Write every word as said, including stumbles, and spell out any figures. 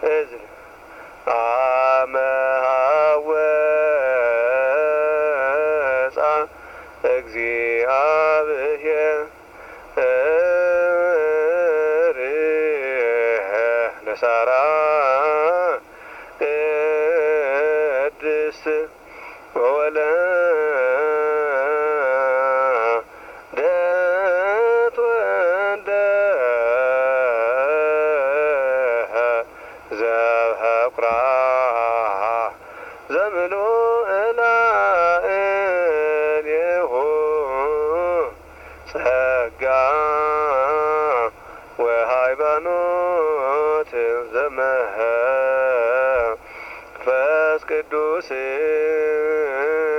እዝል አመሃወፃ እግዚአብሔር ለሳራ ቅድስት ወወለደት ወልደ ዘበኩራ ዘምሉእ ላዕሌሁ ጸጋ ወሃይማኖት ዘመንፈስ ቅዱስ